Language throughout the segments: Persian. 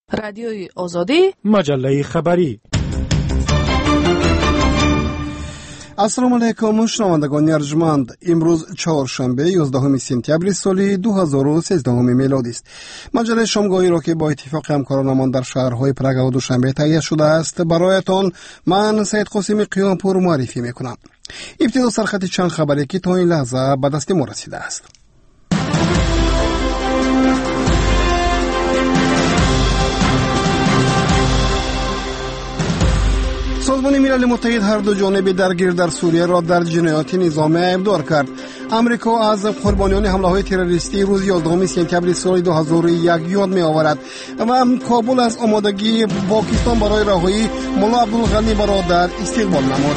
رادیوی آزادی، مجله خبری. السلام علیکم شنوندگان ارجمند. امروز چهارشنبه 11 سپتامبر سال 2013 میلادی است. مجله شامگاهی را که با اتفاق همکارانمان در شهرهای پراگ و دوشنبه تهیه شده است برایتان من سید قاسمی قیامپور معرفی میکنم. ابتدا سرخط چند خبری که تا این لحظه به دست ما رسیده است. سازمان ملل متحد هر دو جانب درگیر در سوریه را در جنایات نظامی ابدار کرد. امریکا از قربانیان حمله‌های تروریستی روز 11 سپتامبر سال 2001 یاد می‌آورد و کابل از آمادگی پاکستان برای رهایی مولا عبدالغنی برادر استقبال نمود.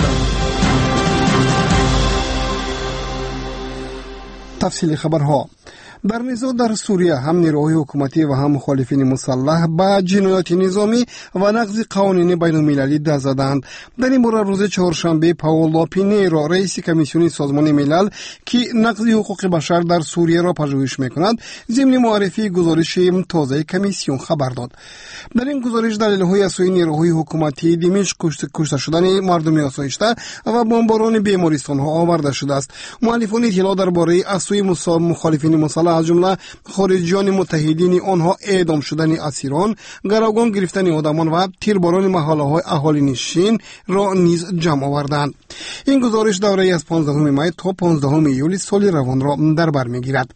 تفصیل خبرها. در نزاع در سوریه هم نیروهای حکومتی و هم مخالفین مسلح با جنایات نظامی و نقض قوانین بین المللی دست زدند. در این باره روز چهارشنبه پائولو پینیرو رئیس کمیسیون سازمان ملل که نقض حقوق بشر در سوریه را پژوهش می‌کند ضمن معرفی گزارش تازه کمیسیون خبر داد. در این گزارش دلایل از سوی نیروهای حکومتی دمشق کشته شدن مردم آسایشته و بمباران بیمارستان‌ها آورده شده است. مؤلفان اطلاع درباره از سوی مخالفین مسلح از جمله خارجیان متحدین آنها اعدام شدن اسیران، گروگان گرفتن آدمان و تیرباران محله‌های اهالی نشین را نیز جمع آوردند. این گزارش دوره از 15 می تا 15 یولی سال روان را در بر می‌گیرد.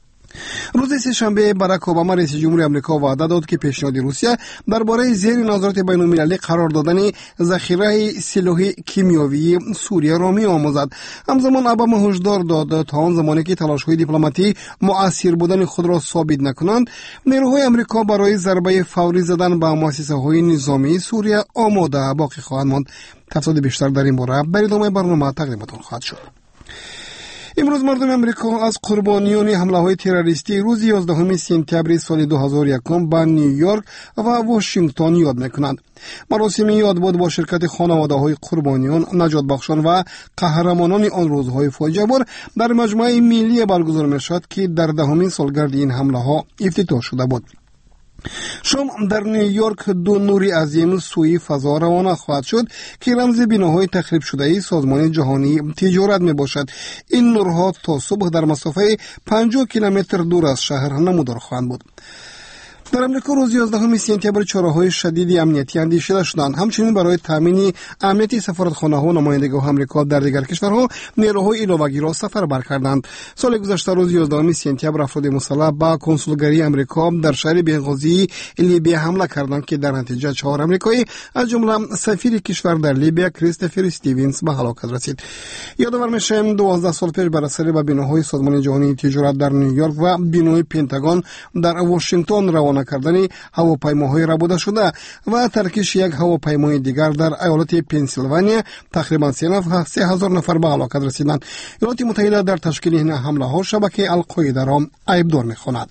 روز سه‌شنبه باراک اوباما رئیس جمهور آمریکا وعده داد که پیشنهاد روسیه درباره زیر نظارت بین المللی قرار دادن ذخیره سلاح کیمیایی سوریه را می‌آموزد. همزمان اوباما هشدار داد تا آن زمانی که تلاش‌های دیپلماتی مؤثر بودن خود را ثابت نکنند نیروهای آمریکا برای ضربه فوری زدن به مؤسسه‌های نظامی سوریه آماده باقی خواهند ماند. تفصیل بیشتر در این باره در ادامه برنامه تقدیمتان خواهد شد. امروز مردم امریکا از قربانیان حمله‌های تروریستی روز 11 سپتامبر سال 2001 به نیویورک و واشنگتن یاد می‌کنند. مراسم یادبود با شرکت خانواده‌های قربانیان، نجات بخشان و قهرمانان آن روزهای فاجعه بار در مجمع ملی برگزار می‌شد که در دهمین سالگرد این حمله‌ها افتتاح شده بود. شام در نیویورک دو نوری عظیم سوی فضا روانه خواهد شد که رمز بناهای تخریب شده سازمان جهانی تجارت می باشد. این نورها تا صبح در مسافه 50 کیلومتر دور از شهر نمودار خواهند بود. در امریکا روز 11 سپتامبر چهره‌های شدید امنیتی اندیشیده شدند. همچنین برای تامین امنیت سفارتخانه‌ها و نمایندگی‌های آمریکا در دیگر کشورها نیروهای علاوه‌ای را سفربر کردند. سال گذشته روز 11 سپتامبر افراد مسلح با کنسولگری آمریکا در شهر بنغازی لیبیا حمله کردند که در نتیجه 4 آمریکایی از جمله سفیر کشور در لیبیا کریستوفر استیونز به هلاکت رسید. یادآور می‌شویم 12 سال پیش بر اثر به بناهای سازمان جهانی تجارت در نیویورک و بنای پنتاگون در واشنگتن روانه کردن هواپیماهای ربوده شده و ترکیش یک هواپیمای دیگر در ایالت پنسیلوانیا تقریبا 3000 نفر به هلاکت رسیدند. ایالات متحده در تشکیل این حمله ها شبکه القاعده را عیبدار می‌خواند.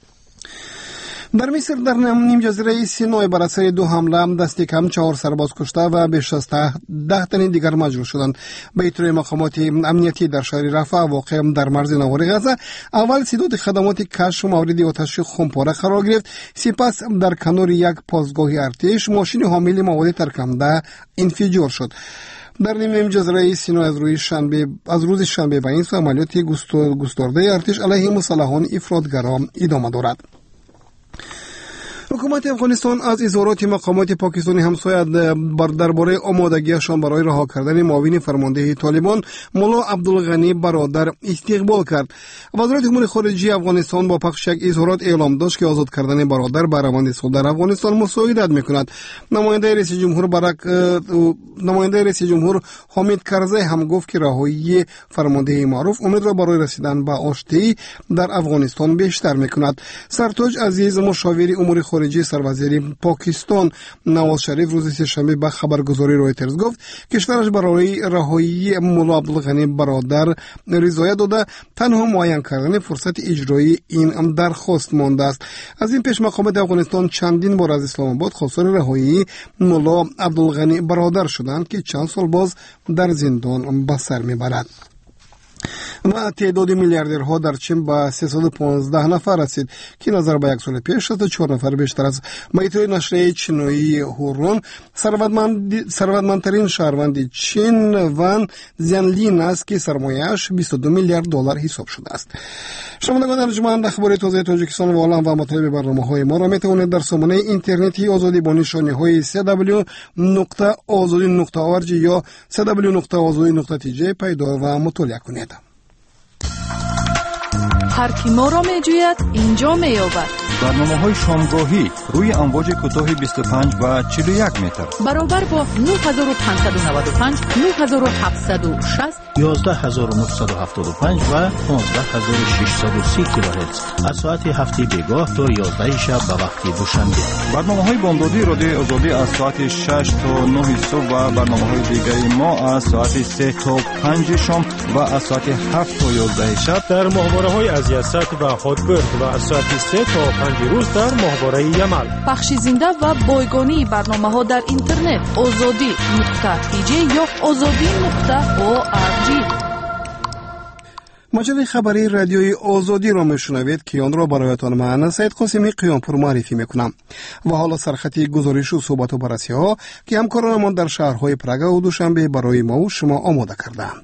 در مصر در نیم جزیره سینای بر اثر دو حمله دست کم 4 سرباز کشته و بیش از 10 تن دیگر مجروح شدند. به اطلاع مقامات امنیتی در شهر رفح واقع در مرز نوار غزه اول صداد خدمات کشف مورد آتش خمپاره قرار گرفت، سپس در کنار یک پاسگاه ارتش ماشین حامل مواد ترک‌کننده انفجار شد. در نیم جزیره سینای از روز شنبه به این سو عملیات گسترده ارتش علیه مسلحان افراطگرا ادامه دارد. حکومت افغانستان از اظهارات مقامات پاکستانی همسایه درباره آمادگیشان برای رها کردن معاون فرمانده طالبان مولا عبدالغنی برادر استقبال کرد. وزارت امور خارجه افغانستان با پخش یک اظهارات اعلام داشت که آزاد کردن برادر به روند صلح در افغانستان مساعدت می‌کند. نماینده رئیس جمهور حامد کرزی هم گفت که رهایی فرمانده معروف امید را برای رسیدن به آشتی در افغانستان بیشتر می‌کند. سرتاج عزیز مشاور امور خارجه سروزیر پاکستان نواز شریف روز سه‌شنبه به خبرگزاری رویترز گفت کشورش برای رهایی مولا عبدالغنی برادر رضایت داده، تنها معین کردن فرصت اجرایی این درخواست مانده است. از این پیش مقامات افغانستان چندین بار از اسلام آباد خواستار رهایی مولا عبدالغنی برادر شدند که چند سال باز در زندان به سر میبرد. و تعداد میلیاردرها در چین به 315 نفر رسید که نظر به یک سال پیش از 4 نفر بیشتر است. مایتوی نشریه چینی هورون ثروتمندترین شهروند چین وان زیانلین است که سرمایه‌اش 22 میلیارد دلار حساب شده است. شنوندگان ارجمند، اخبار تازه تاجیکستان و عالم و مطالب برنامه‌های ما را میتوانید در سامانه اینترنتی آزادی با نشانه‌های www.azadi.org یا www.azadi.tj پیدا و مطالعه کنید. هر کی ما را می‌جوید اینجا می‌یابد. برنامه‌های شامگاهی روی امواج کوتاه 25 و 41 متر برابر با 9595 9760 11975 و 15630 کیلوهرتز از ساعت هفته بیگاه تا 11 شب به وقت دوشنبه. برنامه‌های بامدادی رادیوی آزادی از ساعت 6 تا 9 صبح و برنامه‌های دیگری ما از ساعت 3 تا 5 شام و از ساعت 7 تا 11 شب در ماهواره‌های از یاسک و هاتبرد و از ساعت 3 تا 5 روز در ماهواره یمل. بخش زنده و بایگانی برنامه‌ها در اینترنت azadi.tj یا azadi.org. مجله خبری رادیوی آزادی را میشنوید که آن را برایتان من سید قاسمی قیامپور معرفی میکنم. و حالا سرخطی گزارش و صحبت و بررسی ها که همکارانمان در شهرهای پراگ و دوشنبه برای ما و شما آماده کردند.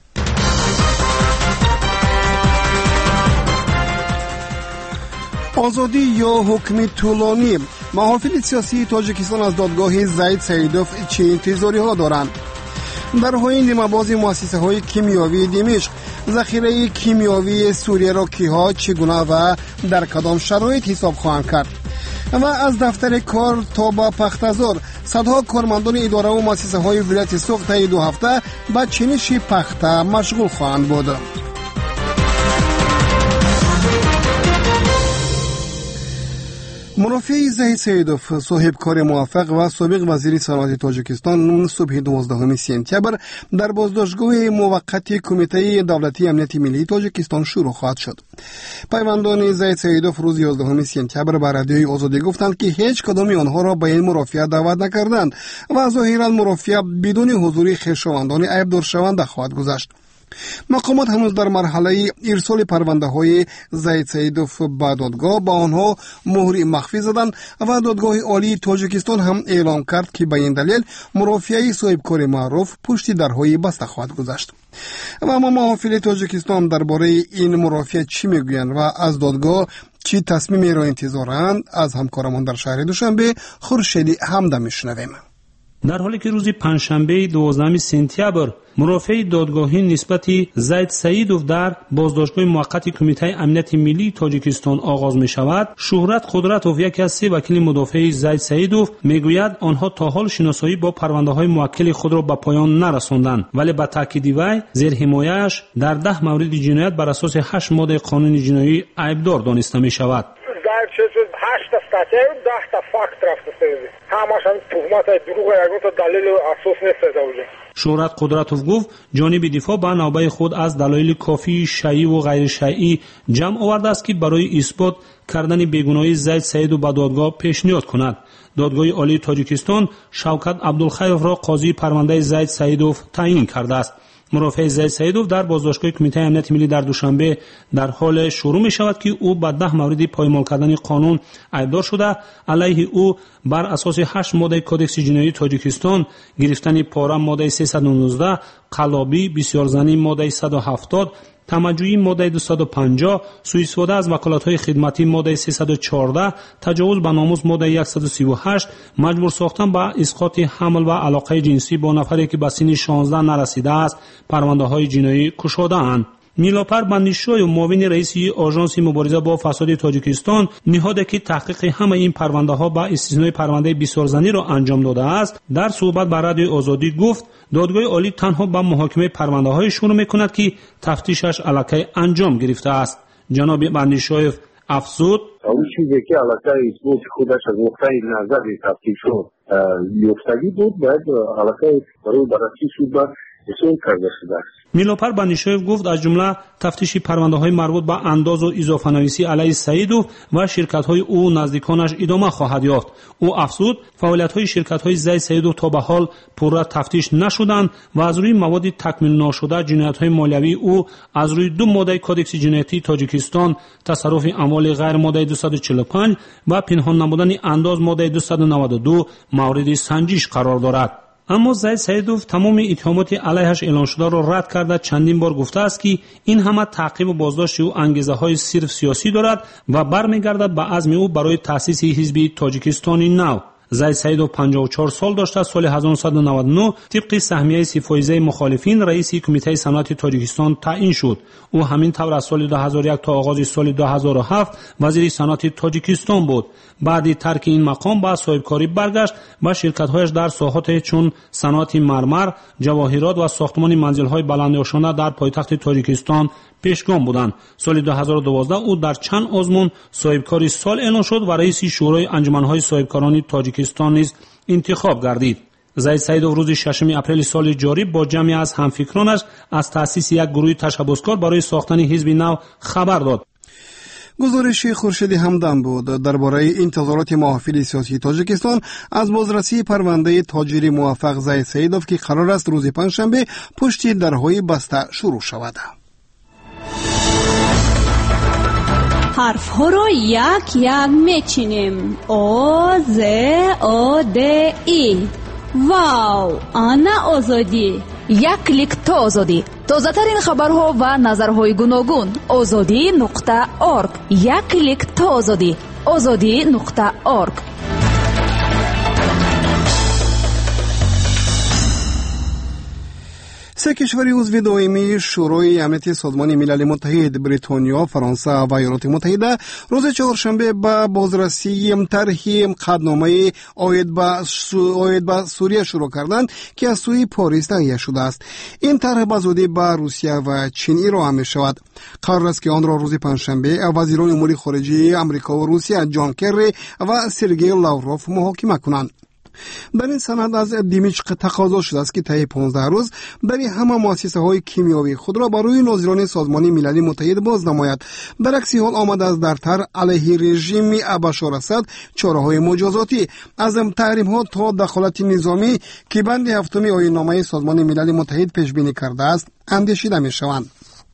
آزادی یا حکم طولانی. محافل سیاسی تاجیکستان از دادگاه زید سیدوف چه انتظاری ها دارند؟ در حین نیمه‌بازی مؤسسه های کیمیاوی دمشق، ذخیره کیمیاوی سوریه را کیها چگونه و در کدام شرایط حساب خواهند کرد؟ و از دفتر کار تا به پختزار، صدها کارمندان اداره و مؤسسه های ولایت سوق طی 2 هفته به چینش پخته مشغول خواهند بود. مرافع زید سیدوف، صاحب کار موفق و سابق وزیر صنعت تاجیکستان، صبح 12 سپتامبر در بازداشتگاه موقت کمیته دولتی امنیت ملی تاجیکستان شروع خواهد شد. پیوندان زید سیدوف روز 11 سپتامبر به رادیوی آزادی گفتند که هیچ کدام آنها را به این مرافعه دعوت نکردند و ظاهرا مرافعه بدون حضور خویشاوندان عیبدار شونده خواهد گذشت. مقامات هنوز در مرحله ارسال پرونده های زید سیدوف به دادگاه با آنها مهر مخفی زدند و دادگاه عالی تاجیکستان هم اعلام کرد که به این دلیل مرافعه صاحب کار معروف پشت درهای بسته خواهد گذاشت. و اما محافل تاجیکستان درباره این مرافعه چی میگویند و از دادگاه چی تصمیمی را انتظارند؟ از همکارمان در شهر دوشنبه خورشیدی حمده میشنویم. در حالی که روز پنجشنبه 12 سپتامبر مرافع دادگاهی نسبت زید سیدوف در بازداشتگاه موقت کمیته امنیت ملی تاجیکستان آغاز می شود، شهرت قدرتوف، یکی از 3 وکیل مدافع زید سیدوف، میگوید آنها تا حال شناسایی با پرونده های موکل خود را به پایان نرساندند، ولی با تاکید وی زیر حمایه‌اش در 10 مورد جنایت بر اساس 8 ماده قانون جنایی عیبدار دانسته می شود. статья 10 факт رفته سازی همش هم تهمت دروغ یگان تا دلیل اساس نیست زوجه. شهرت قدرتوف گفت جانب دفاع به نوبه خود از دلایل کافی شیعی و غیر شیعی جمع آورده است که برای اثبات کردن بیگناهی زید سیدوف به دادگاه پیشنهاد کند. دادگاه عالی تاجیکستان شوکت عبدالخیرov را قاضی پرونده زید سیدوف تعیین کرده است. مرافع زید سیدوف در بازداشتگاه کمیته امنیت ملی در دوشنبه در حال شروع می شود که او با 10 مورد پایمال کردن قانون عیبدار شده. علیه او بر اساس 8 ماده کدکس جنایی تاجیکستان، گرفتن پاره ماده 319، قلابی، بسیارزنی ماده 170، تمجوی ماده 250، سوء استفاده از وکالت‌های خدمتی ماده 314، تجاوز به ناموس ماده 138، مجبور ساختن به اسقاط حمل و علاقه جنسی با نفری که به سن 16 نرسیده است، پرونده‌های جنایی گشوده‌اند. نیلوفر بندیشوی و معاون رئیس آژانس مبارزه با فساد تاجیکستان نهادی که تحقیق همه این پرونده ها با استثنای پرونده بسیارزنی را انجام داده است، در صحبت با رادیو آزادی گفت دادگاه عالی تنها به محاکمه پرونده های شروع میکند که تفتیشش علاقه انجام گرفته است. جناب بندیشوی افزود اون چیزی که علاقه اثبات خودش از نقطه نظر تفتیش رو یافتگی بود، باید علاقه برای بررسی شد رسوند کرده شده است. میلوپر بانیشویف گفت از جمله تفتیش پرونده‌های مربوط به انداز و اضافه‌نویسی علیه سعیدوف و شرکت‌های او نزدیکانش ادامه خواهد یافت. او افزود فعالیت‌های شرکت‌های زید سعیدوف تا به حال پورا تفتیش نشدند و از روی مواد تکمیل ناشده جنایت‌های مالیوی او از روی دو ماده کدکس جنایتی تاجیکستان تصرف اموال غیر ماده 245 و پنهان نمودن انداز ماده 292 مورد سنجش قرار دارد. اما زید سعیدوف تمام اتهامات علیهش اعلان شده را رد کرده چندین بار گفته است که این همه تعقیب و بازداشت او انگیزه‌های صرف سیاسی دارد و برمیگردد به عزم او برای تأسیس حزب تاجیکستان نو. زید سعیدوف 54 سال داشته. سال 1999 طبق سهمیه سیفایزه مخالفین رئیس کمیته صنعت تاجیکستان تعیین شد. او همین طور از سال 2001 تا آغاز سال 2007 وزیر صنعت تاجیکستان بود. بعد ترک این مقام به صاحبکاری برگشت و شرکت‌هایش در ساحات چون صنعت مرمر، جواهرات و ساختمان منزل‌های بلندآشانه در پایتخت تاجیکستان پیشگام بودند. سال 2012 او در چند آزمون صاحبکاری سال اعلان شد و رئیس شورای انجمن‌های صاحبکاران تاجیکستان نیز انتخاب گردید. زید سعیدوف روز 6 اپریل سال جاری با جمعی از همفکرانش از تأسیس یک گروه تشبسکار برای ساختن حزب نو خبر داد. گزارش خورشید همدان بود درباره انتظارات محافل سیاسی تاجیکستان از بازرسی پرونده تاجر موفق زید سعیدوف که قرار است روز پنجشنبه پشت درهای بسته شروع شود. حرف ها را یک یک میچینیم. او ز او د ای. واو، آنا آزادی. یک کلیک تا آزادی. تازه ترین خبرها و نظرهای گوناگون. azadi.org. یک کلیک تا آزادی. azadi.org. سه کشور عضو دائمی شورای امنیت سازمان ملل متحد، بریتانیا، فرانسه و ایالات متحده روز چهارشنبه به بازرسی طرح قطعنامه عاید به سوریه شروع کردند که از سوی پاریس تهیه شده است. این طرح به زودی به روسیه و چین ارائه می شود. قرار است که آن را روز پنجشنبه وزیران امور خارجه آمریکا و روسیه جان کری و سرگئی لاوروف محاکمه کنند. در این سند از دمشق تقاضا شده است که طی 15 روز برای همه مؤسسه‌های کیمیایی خود را برای ناظران سازمان ملل متحد باز نماید. برعکس حال آمده است در طرح علیه رژیم بشار اسد چاره‌های مجازاتی از تحریم‌ها تا دخالت نظامی که بند هفتم آیین‌نامه سازمان ملل متحد پیش بینی کرده است اندیشیده می‌شوند.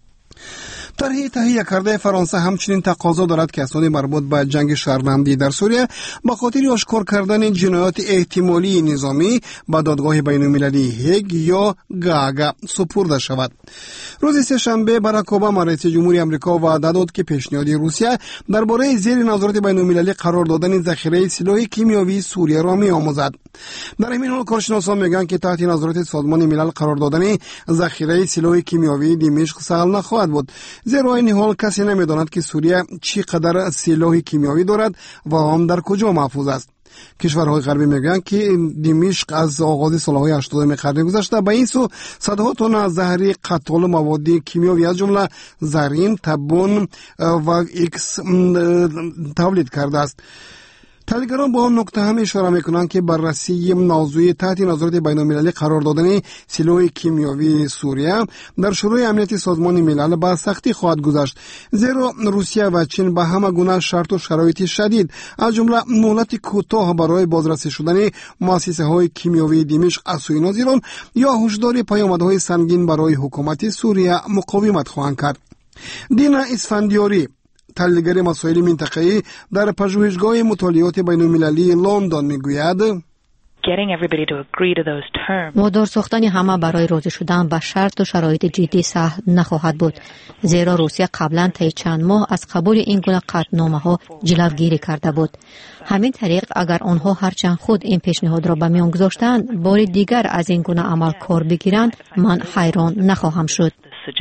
طرح تهیه کرده فرانسه همچنین تقاضا دارد که اسناد مربوط به جنگ شهروندی در سوریه به خاطر آشکار کردن جنایات احتمالی نظامی به دادگاه بین‌المللی هگ یا گاگا سپرده شود. روز سه‌شنبه باراک اوباما رئیس جمهوری آمریکا وعده داد که پیشنهاد روسیه درباره زیر نظارت بین‌المللی قرار دادن ذخیره سلاح کیمیایی سوریه را می‌آموزد. در همین حال کارشناسان میگن که تحت نظارت سازمان ملل قرار دادن ذخیره سلاح کیمیایی دمشق سهل نخواهد بود، زیرا این حال کسی نمیداند که سوریه چقدر سلاح کیمیایی دارد و آن در کجا محفوظ است. کشورهای غربی میگن که دمشق از آغاز سالهای 80 قرن گذشته به این سو صدها تن زهر قتل مواد کیمیایی از جمله زرین، تبون و ایکس تولید کرده است. تحلیلگران با آن نکته هم اشاره میکنند که بررسی موضوع تحت نظارت بین‌المللی قرار دادن سلاح کیمیایی سوریه در شورای امنیت سازمان ملل به سختی خواهد گذشت، زیرا روسیه و چین به همه گونه شرط و شرایط شدید از جمله مهلت کوتاه برای بازرسی شدن مؤسسه‌های کیمیایی دمشق از سوی ناظران یا هشدار پیامدهای سنگین برای حکومت سوریه مقاومت خواهند کرد. دینا اسفندیاری، تحلیلگر مسائل منطقه‌ای در پژوهشگاه مطالعات بین‌المللی لندن میگوید وادار ساختن همه برای راضی شدن به شرط و شرایط جدی سهل نخواهد بود، زیرا روسیه قبلا طی چند ماه از قبول این گونه قطعنامه‌ها جلوگیری کرده بود. همین طریق اگر آنها هرچند خود این پیشنهاد را به میان گذاشتند بار دیگر از این گونه عمل کار بگیرند، من حیران نخواهم شد.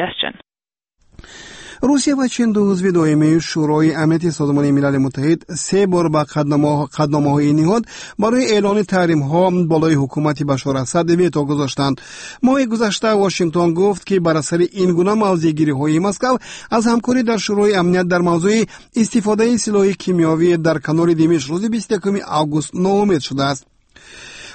روسیه و چین دو عضو دائمی شورای امنیت سازمان ملل متحد 3 بار به قطعنامه‌های نهاد برای اعلان تحریم‌ها بالای حکومت بشار اسد ویتو گذاشتند. ماه گذشته واشنگتن گفت که بر اثر این گونه موضع‌گیری‌های مسکو از همکاری در شورای امنیت در موضوع استفاده سلاح کیمیایی در کنار دمشق روز 21 آگوست ناامید شده است.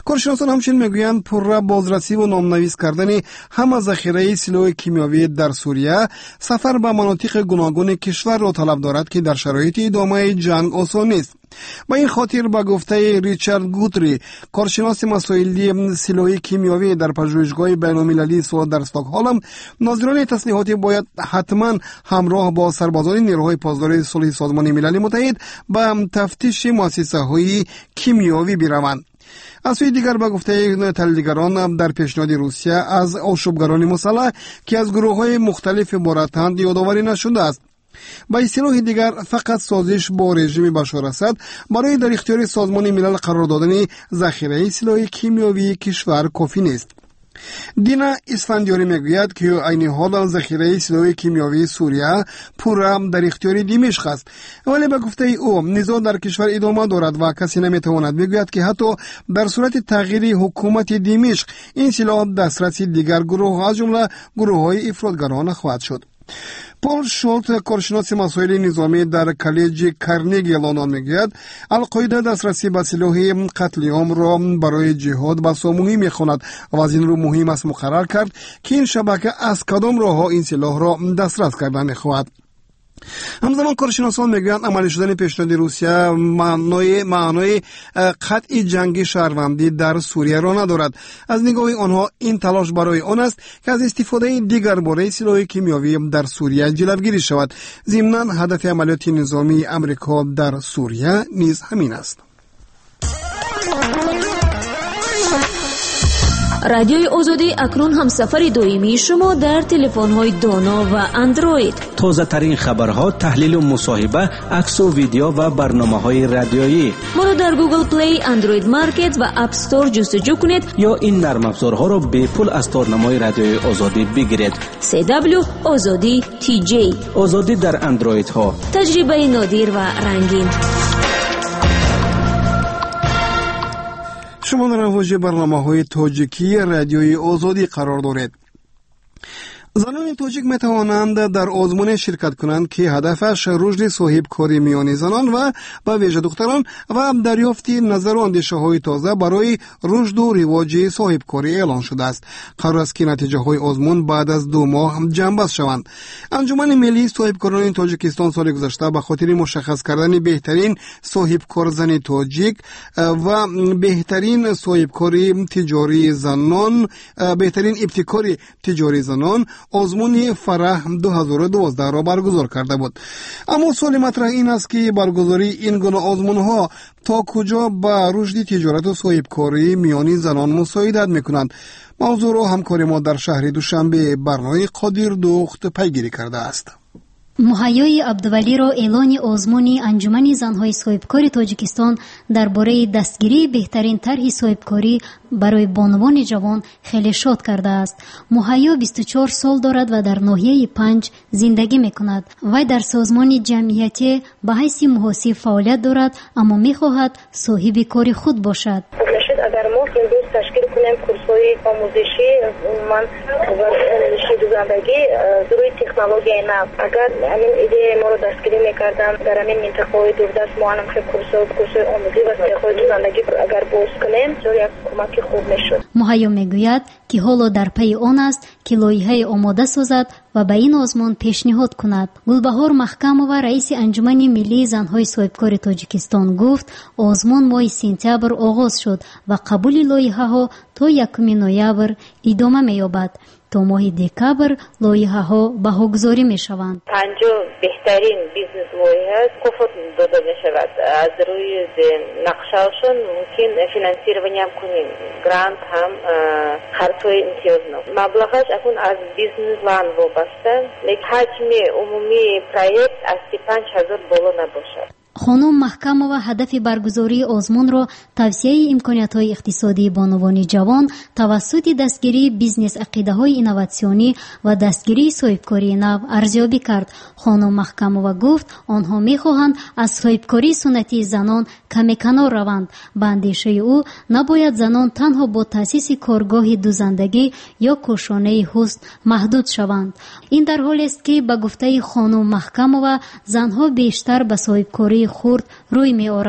کارشناسان همچنین میگویند پرره بازرسی و نامنویس کردن همه ذخیره سلاح کیمیاوی در سوریه سفر به مناطق گوناگون کشور را طلب دارد که در شرایط ادامه جنگ آسان نیست. با این خاطر با گفته ریچارد گوتری، کارشناس مسائل سلاح کیمیاوی در پژوهشگاه بین‌المللی سواد در استکهلم، ناظران تسلیحاتی باید حتما همراه با سربازان نیروهای پاسداری صلح سازمان ملل متحد به تفتیش مؤسسه‌های کیمیاوی بروند. از سوی دیگر با گفته تحلیلگران در پیشنهاد روسیه از آشوبگران مسلح که از گروه‌های مختلف عبارتند یادآوری نشده است. با اصطلاح دیگر فقط سازش با رژیم بشار اسد برای در اختیار سازمان ملل قرار دادن ذخیره سلاح کیمیاوی کشور کافی نیست. دینا اسفندیاری میگوید که عین حال ذخیره سلاح کیمیاوی سوریه پورا در اختیار دمشق است، ولی به گفته او نزاع در کشور ادامه دارد و کسی نمیتواند بگوید که حتی در صورت تغییر حکومت دمشق این سلاح دسترسی دیگر گروه از جمله گروه‌های افراطگران خواهد شد. پول شولت، کارشناس مسائل نظامی در کالج کارنگی لندن میگوید القاعده دسترسی به سلاح قتل عام را برای جهاد بسیار مهم میخواند و از این رو مهم است مقرر کرد که این شبکه از کدام راهها این سلاح را دسترس کردن میخواهد. همزمان کارشناسان میگویند عملی شدن پیشنهاد روسیه معنای قطع جنگ شهروندی در سوریه را ندارد. از نگاه آنها این تلاش برای آن است که از استفاده دیگر باره سلاح کیمیاوی در سوریه جلوگیری شود. ضمناً هدف عملیات نظامی امریکا در سوریه نیز همین است. رادیوی آزادی اکنون هم سفر دویمی شما در تلفن‌های دانا و اندروید. تازه ترین خبرها، تحلیل و مصاحبه، عکس و ویدیو و برنامه‌های رادیویی. ما را در گوگل پلی، اندروید مارکت و اپ استور جستجو کنید یا این نرم افزارها را به پول از تارنمای رادیوی آزادی بگیرید. CW آزادی TJ. آزادی در اندروید ها. تجربه نادر و رنگین. شما در واژه برنامه‌های تاجیکی رادیوی آزادی قرار دارید. زنان تاجیک می توانند در آزمون شرکت کنند که هدفش رشد صاحب کاری میان زنان و به ویژه دختران و دریافت نظر و اندیشه های تازه برای رشد و رواج صاحب کاری اعلان شده است. قرار است که نتیجه های آزمون بعد از 2 ماه جنببست شوند. انجمن ملی صاحب کاران تاجیکستان سال گذشته به خاطر مشخص کردن بهترین صاحب کار زن تاجیک و بهترین صاحب کاری تجاری زنان، بهترین ابتکاری تجاری زنان آزمون فرح 2012 را برگزار کرده بود. اما سوال مطرح این است که برگزاری این گونه آزمون ها تا کجا به رشد تجارت و صاحب کاری میان زنان مساعدت میکنند؟ موضوع را همکار ما در شهر دوشنبه برنامه قادر دخت پیگیری کرده است. مهیای عبدولی را اعلان آزمون انجمن زنهای صاحبکار تاجیکستان درباره دستگیری بهترین طرح صاحبکاری برای بانوان جوان خیلی شاد کرده است. مهیا 24 سال دارد و در ناحیه 5 زندگی میکند. وی در سازمان جمعیتی به حیث محاسب فعالیت دارد اما میخواهد صاحب کار خود باشد. اگر ما امروز تشکیل کنیم کورس‌های آموزشی من رشد زندگی روی تکنولوژی نو، اگر همین ایده ما رو دستگیری میکردم در همین منطقه‌های دوردست ما هم کورس‌های آموزشی و تکنولوژی زندگی اگر باز کنیم یک کمک خوب میشد. مهیا میگوید که حالا در پی آن است که لایحه آماده سازد و به این آزمون پیشنهاد کند. گلبهار محکمова رئیس انجمن ملی زنهای صاحبکار تاجیکستان گفت آزمون ماه سپتامبر آغاز شد و قبول لایحه ها تا 1 نوامبر ادامه می‌یابد. تا ماه دکامبر لایحه ها بهاگذاری می‌شوند. 50 بهترین بیزنس لایحه کفت داده می‌شود. از روی نقشه‌شون ممکن فینانسیروانی هم کنیم. گرانت هم خرطای امتیازنامه. مبلغش اکنون از بیزنس لان وابسته، لیکن حجم عمومی پروژه از 35,000 بالا نباشد. خانم محکمова هدف برگزاری آزمون را توسعه امکانیت‌های اقتصادی بانوان جوان توسط دستگیری بیزنس عقیده‌های اینوواسیونی و دستگیری صاحبکاری نو ارزیابی کرد. خانم محکمова گفت آنها می‌خواهند از صاحبکاری سنتی زنان کمی کنار روند. به اندیشه او نباید زنان تنها با تأسیس کارگاه دوزندگی یا کوشانه حسن محدود شوند. این در حالی است که به گفته خانم محکمова زنها بیشتر به صاحبکاری خرد روی می آورند.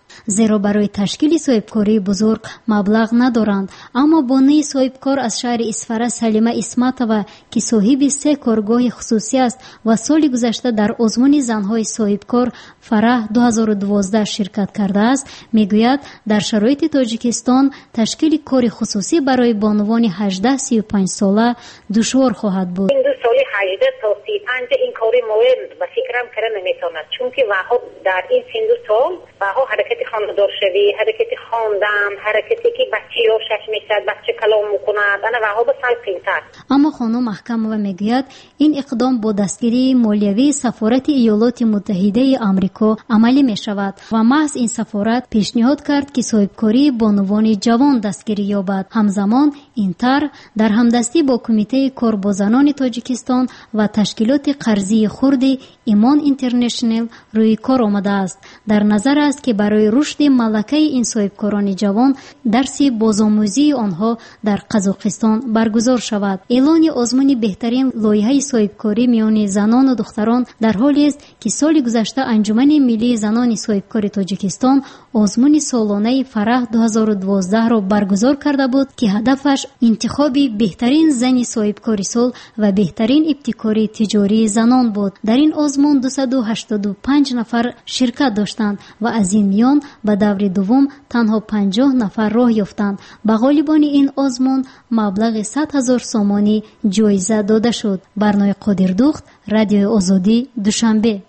زیرا برای تشکیل صاحبکاری بزرگ مبلغ ندارند. اما بانوی صاحبکار از شهر اسفره سلیمه اسمتова که صاحب 3 کارگاه خصوصی است و سال گذشته در آزمون زنهای صاحبکار فرح 2012 شرکت کرده است، میگوید در شرایط تاجیکستان تشکیل کار خصوصی برای بانوان 18-35 ساله دشوار خواهد بود. این 2 سال 18 تا 35 این کاری مهم و فکرم کردن نمیتواند، چون که وها در این سن 2 سال وها حرکت خاندار شوی، حرکت خواندن، حرکتی که بچه‌ها شش میشد، بچه کلام میکند، انا وها به سال قیمتر. اما خانم محکمова میگوید این اقدام با دستگیری مالیوی سفارت ایالات متحده آمریکا عملی میشود و محض این سفارت پیشنهاد کرد که صاحبکاری بانوان جوان دستگیری یابد. همزمان این طرح در همدستی با کمیته کار با زنان تاجیکستان و تشکیلات قرضی خرد ایمان اینترنشنال روی کار آمده است. در نظر است که برای رشد ملکه این صاحبکاران جوان درسی بازآموزی آنها در قزاقستان برگزار شود. اعلان آزمون بهترین لایحه صاحبکاری میان زنان و دختران در حالی است که سال گذشته انجمن ملی زنان صاحبکار تاجیکستان آزمون سالانه فرح 2012 را برگزار کرده بود که هدفش انتخاب بهترین زن صاحبکار سال و بهترین ابتکاری تجاری زنان بود. در این آزمون 285 نفر شرکت داشتند و از این میان به دور دوم تنها 50 نفر راه یافتند. به غالبان این آزمون مبلغ 100,000 سامانی جایزه داده شد. برنامه قادردوخت، رادیو آزادی، دوشنبه.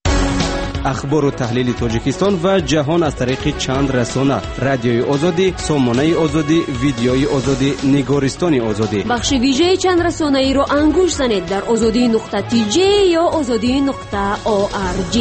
اخبار و تحلیل تاجیکستان و جهان از طریق چند رسانه: رادیوی آزادی، سامانه آزادی، ویدیوی آزادی، نگارستان آزادی. بخش ویژه چند رسانه ای رو انگوش زنید در azadi.tj یا azadi.org.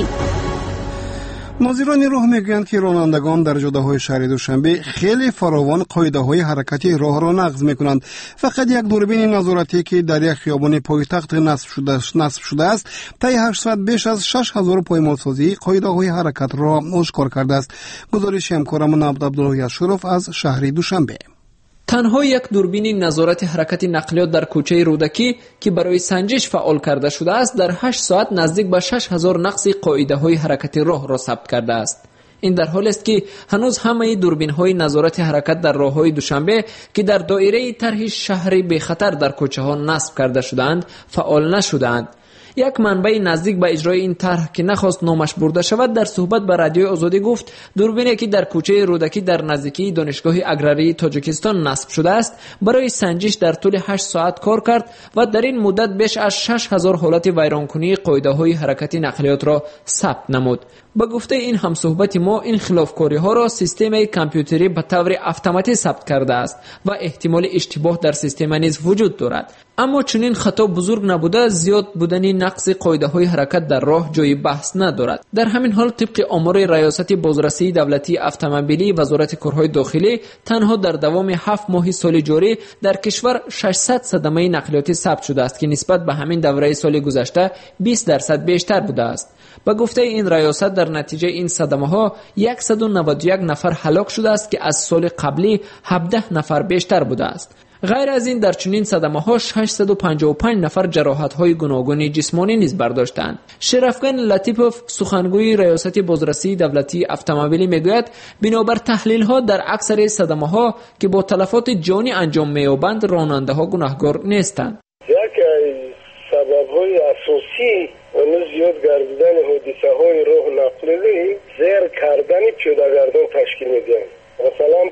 ناظران راه میگویند که رانندگان در جاده‌های شهر دوشنبه خیلی فراوان قاعده‌های حرکتی راه را نقض می‌کنند. فقط یک دوربین نظارتی که در یک خیابان پایتخت نصب شده است، طی 8 ساعت بیش از 6000 پایمالسازی قاعده‌های حرکت را آشکار کرده است. گزارش همکارم عبدالله اشرف از شهر دوشنبه. تنها یک دوربین نظارت حرکت نقلیات در کوچه رودکی که برای سنجش فعال کرده شده است در 8 ساعت نزدیک به 6000 نقض قاعده‌های حرکت راه را ثبت کرده است. این در حالی است که هنوز همه دوربین‌های نظارت حرکت در راه‌های دوشنبه که در دایره طرح شهری به خطر در کوچه‌ها نصب کرده شدند فعال نشدند. یک منبع نزدیک به اجرای این طرح که نخواست نامش برده شود در صحبت با رادیوی آزادی گفت دوربینی که در کوچه رودکی در نزدیکی دانشگاه اگراری تاجیکستان نصب شده است برای سنجش در طول 8 ساعت کار کرد و در این مدت بیش از 6000 حالت ویرانکنی قاعده‌های حرکتی نقلیات را ثبت نمود. با گفته این همصحبت ما این خلافکاری‌ها را سیستم کامپیوتری به طور اتوماتیک ثبت کرده است و احتمال اشتباه در سیستم نیز وجود دارد. اما چنین خطا بزرگ نبوده زیاد بودن نقض قاعده‌های حرکت در راه جای بحث ندارد. در همین حال طبق آمار ریاست بازرسی دولتی اتومبیلی وزارت کارهای داخلی تنها در دوام 7 ماه سال جاری در کشور 600 صدمه نقلیاتی ثبت شده است که نسبت به همین دوره سال گذشته 20% بیشتر بوده است. با گفته این ریاست در نتیجه این صدمه‌ها 191 نفر هلاک شده است که از سال قبلی 17 نفر بیشتر بوده است. غیر از این در چنین صدمه‌ها 655 نفر جراحت‌های گوناگون جسمانی نیز برداشتند. شرفگن لطیفوف سخنگوی ریاست بازرسی دولتی اتومبیلی میگوید بنابر تحلیل‌ها در اکثر صدمه‌ها که با تلفات جانی انجام می‌یابند راننده‌ها گناهکار نیستند. یک سبب‌های اساسی اون زیاد گردیدن حادثه‌های راه نقلیه زیر کردن پیاده‌گردان تشکیل می‌دهند. مثلا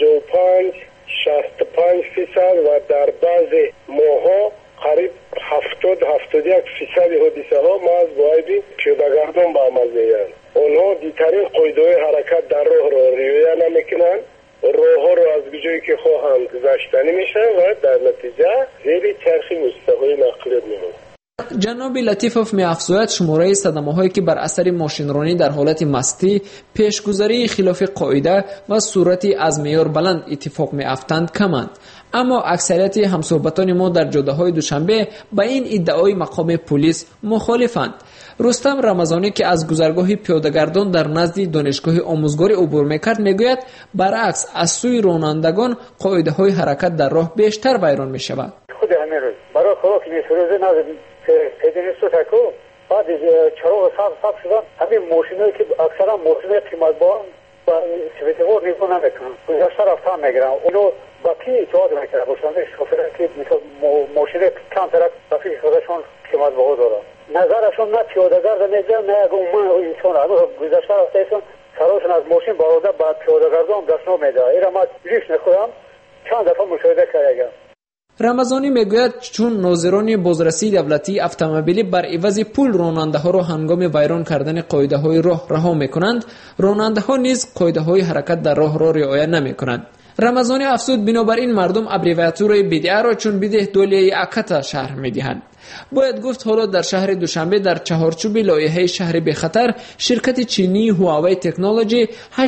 55-65% و در بعض ماها قریب 70-71% حادثه ها محض باید پیاده‌گردان به عمل می‌آیند. آنها دیگرین قاعده‌های حرکت در راه را رعایت نمی‌کنند. راه‌ها را از جایی که خواهند گذشتنی میشن و در نتیجه زیر چرخی مستقیم نقلیات می‌مانند. جناب لطیفوف می‌افزاید شماره صدمه‌هایی که بر اثر ماشینرانی در حالت مستی، پیشگذاری خلاف قاعده و صورتی از معیار بلند اتفاق می‌افتند کمند. اما اکثریت همصحبتان ما در جاده‌های دوشنبه با این ادعای مقام پلیس مخالفند. رستم رمضانی که از گذرگاه پیاده‌گردان در نزد دانشگاه آموزگاری عبور می‌کرد میگوید برعکس از سوی رانندگان قاعده‌های حرکت در راه بیشتر ویران می‌شود. خود همین روز برای خوراک می‌فروزه نزد پیدنیستو تکو بعد چراغ صاف شدن همین ماشینایی که اکثرا ماشینای قیمت با سویتوار نیکو نمیکنن گذشته رفتن میگیرن اونو با کی اتحاد میکنه باشن شوفر که مثل ماشین کم طرف ترافیک خودشون قیمت بها دارن نظرشون نه پیاده‌گر میگن نه اگه من انسان گذشته رفتهشون سراشون از ماشین باروده بعد پیاده‌گردان دستنو میده اینا ما ریش نخورم چند دفعه مشاهده کردم. رمضانی میگوید چون ناظران بازرسی دولتی اتومبیلی بر عوض پول راننده ها را هنگام ویران کردن قاعده های راه رها میکنند، راننده ها نیز قاعده های حرکت در راه را رعایت نمیکنند. رمضانی افزود بنابراین مردم ابریویاتور بدعه را چون بده دولیه اکتا شهر میدهند. باید گفت حالا در شهر دوشنبه در چهارچوب لایحه شهر بی خطر شرکت چینی هواوی تکنولوژی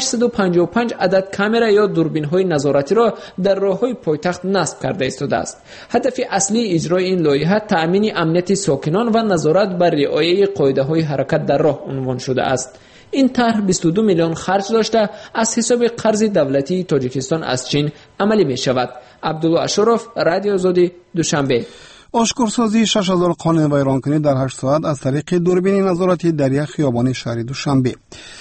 855 عدد کامرا یا دوربین های نظارتی را در راههای پایتخت نصب کرده ایستاده است. هدف اصلی اجرای این لایحه تأمین امنیت ساکنان و نظارت بر رعایت قاعده های حرکت در راه عنوان شده است. این طرح 22 میلیون خرج داشته از حساب قرض دولتی تاجیکستان از چین عملی می شود. عبدالله اشرف، رادیو آزادی، دوشنبه. آشکارسازی 6000 قانون ویرانکنی در 8 ساعت از طریق دوربین نظارتی در یک خیابان شهر دوشنبه.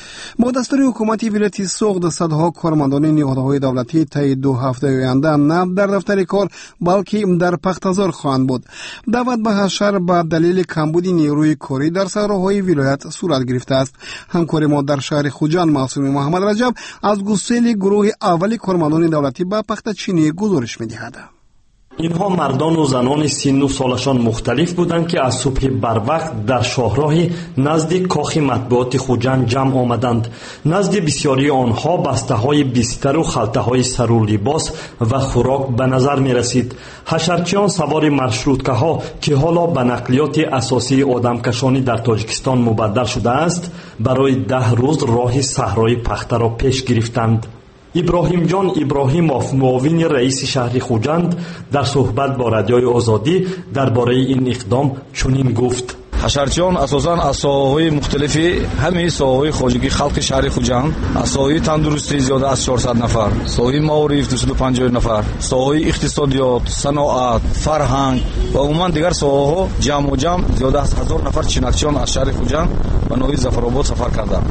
با دستور حکومتی ولایت سوغد صدها کارمندان نهادهای دولتی طی 2 هفته آینده نه در دفتر کار بلکه در پختازار خواهند بود. دعوت به حشر به دلیل کمبود نیروی کاری در صحراهای ولایت صورت گرفته است. همکار ما در شهر خوجان معصوم محمد رجب از گسیل گروه اولی کارمندان دولتی به پختچینی گزارش می‌دهد. اینها مردان و زنان سن و سالشان مختلف بودند که از صبح بروقت در شاهراه نزد کاخ مطبوعات خوجند جمع آمدند. نزد بسیاری آنها بسته‌های بستر و خلطه‌های سر و لباس و خوراک به نظر می رسید. حشرچیان سوار مارشروتکه‌ها که حالا به نقلیات اساسی آدمکشانی در تاجیکستان مبدل شده است، برای 10 روز راه صحرای پخته را پیش گرفتند. ابراهیم جان ابراهیموف، معاون رئیس شهر خوجند، در صحبت با رادیوی آزادی درباره این اقدام چنین گفت: حشرچیان اساساً از ساحه‌های مختلفی همه ساحه‌های خواجگی خلق شهر خوجند، از ساحه تندرستی زیاده از 400 نفر، ساحه معارف 250 نفر، ساحه اقتصادیات، صنعت، فرهنگ و عموما دیگر ساحه‌ها جمع زیاده از 1000 نفر چینکچیان از شهر خوجند و ناحیه ظفرآباد سفر کردند.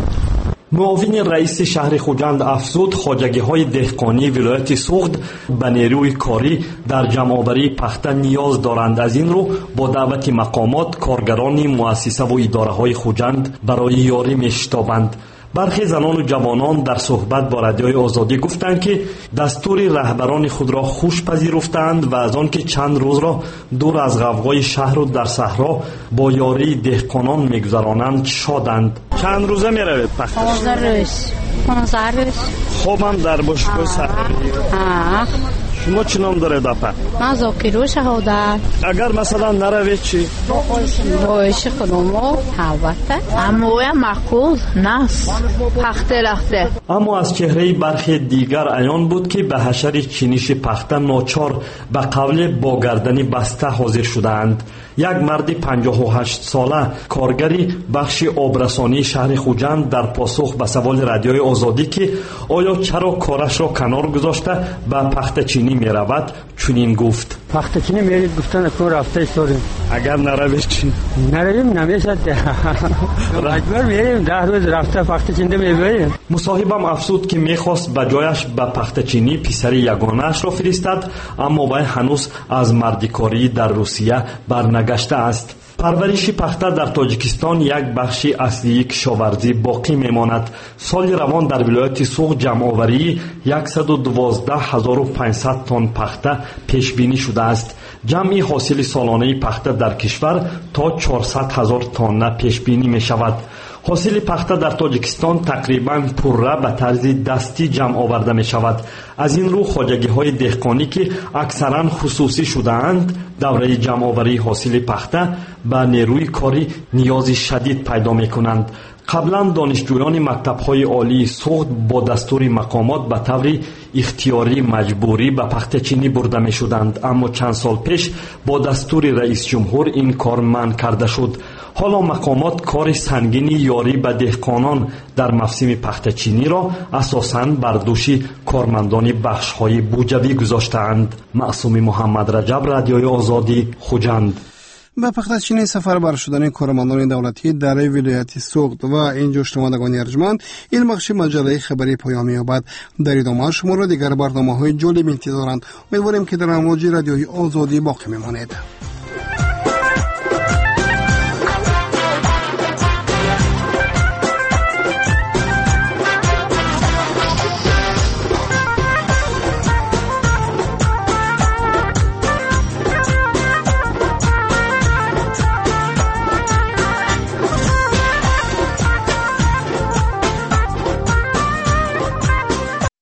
معاون رئیس شهر خوجند افزود خواجگی‌های دهقانی ولایت سوغد به نیروی کاری در جمع‌آوری پخته نیاز دارند. از این رو با دعوت مقامات کارگران مؤسسه و اداره‌های خوجند برای یاری می‌شتابند. برخی زنان و جوانان در صحبت با رادیوی آزادی گفتند که دستور رهبران خود را خوش پذیرفتند و از آن که چند روز را دور از غوغای شهر و در صحرا با یاری دهقانان می‌گذرانند شادند. چند روزه می‌روید پخت؟ 15 روز. خوب هم در باشگاه صحرا می‌روید. شما چی نام دارید اپا؟ من زاکیرو شهادت. اگر مثلا نروید چی؟ باش خودمو البته اما معقول ناس پخته رفته. اما از چهره برخی دیگر عیان بود که به حشر چینش پخته ناچار به قول با گردنی بسته حاضر شدند. یک مرد 58 ساله کارگری بخش آبرسانی شهر خوجند در پاسخ به سوال رادیوی آزادی که آیا چرا کارش را کنار گذاشته به پخته چینی می رود چنین گفت: پخته چینی میرید گفتن اکنون رفته ایستادیم. اگر نروید چی؟ نرویم نمیشد مجبور میریم 10 روز رفته پخته چینی میبریم. مصاحبم افزود که میخواست به جایش به پخته چینی پسر یگانه اش را فرستد، اما وی هنوز از مردکاری در روسیه برنگشته است. پرورش پخته در تاجیکستان یک بخش اصلی کشاورزی باقی میماند. سال روان در ولایت سوغد جمع‌آوری 112500 تن پخته پیش بینی شده است. جمعی حاصل سالانه پخته در کشور تا 400,000 تن پیش بینی می شود. حاصل پخته در تاجیکستان تقریباً پره به طرز دستی جمع آورده می شود. از این رو خواجگی‌های دهقانی که اکثراً خصوصی شده‌اند دوره جمع آوری حاصل پخته به نیروی کاری نیاز شدید پیدا می کنند. قبلا دانشجویان مکتب‌های عالی سوغد با دستور مقامات به طور اختیاری مجبوری به پخته چینی برده می شدند، اما چند سال پیش با دستور رئیس جمهور این کار منع کرده شد. حالا مقامات کار سنگین یاری به دهقانان در موسم پخته چینی را اساساً بر دوش کارمندان بخش‌های بودجوی گذاشته‌اند. معصوم محمد رجب، رادیوی آزادی، خوجند. به پختچینی سفربر شدن کارمندان دولتی در ولایت سوخت و اینجا شنوندگان ارجمند، این بخش مجله خبری پایان می‌یابد. در ادامه شما را دیگر برنامه‌های جالب انتظارند. امیدواریم که در امواج رادیوی آزادی باقی بمانید.